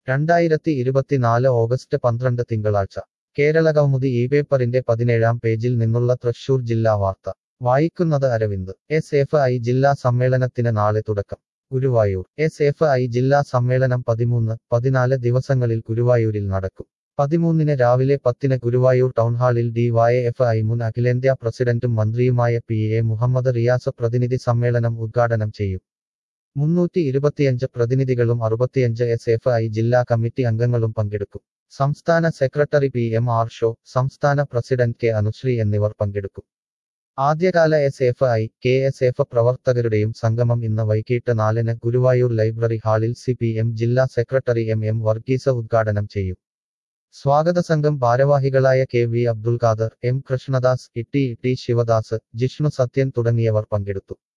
2024 August 12 തിങ്കളാഴ്ച കേരളകൗമുദി പേപ്പറിന്റെ 17-ാം പേജിൽ നിന്നുള്ള തൃശൂർ ജില്ലാ വാർത്ത വായിക്കുന്നത് അരവിന്ദ്. SFI ജില്ലാ സമ്മേളനത്തിന് നാളെ തുടക്കം. ഗുരുവായൂർ. SFI ജില്ലാ സമ്മേളനം 13, 14 ദിവസങ്ങളിൽ ഗുരുവായൂരിൽ നടക്കും. 13-ന് രാവിലെ 10-ന് ഗുരുവായൂർ ടൗൺഹാളിൽ DYFI മുൻ അഖിലേന്ത്യാ പ്രസിഡന്റും മന്ത്രിയുമായ PA മുഹമ്മദ് റിയാസ് പ്രതിനിധി സമ്മേളനം ഉദ്ഘാടനം ചെയ്യും. 325 പ്രതിനിധികളും 65 SFI ജില്ലാ കമ്മിറ്റി അംഗങ്ങളും പങ്കെടുക്കും. സംസ്ഥാന സെക്രട്ടറി PM.R. ഷോ, സംസ്ഥാന പ്രസിഡന്റ് K. അനുശ്രീ എന്നിവർ പങ്കെടുക്കും. ആദ്യകാല SFI, KSF പ്രവർത്തകരുടെയും സംഗമം ഇന്ന് വൈകിട്ട് 4-ന് ഗുരുവായൂർ ലൈബ്രറി ഹാളിൽ CPM ജില്ലാ സെക്രട്ടറി MM വർഗീസ് ഉദ്ഘാടനം ചെയ്യും. സ്വാഗത സംഘം ഭാരവാഹികളായ KV Abdul Khader, M Krishnadas, T Sivadas, Jishnu Sathyan തുടങ്ങിയവർ പങ്കെടുത്തു.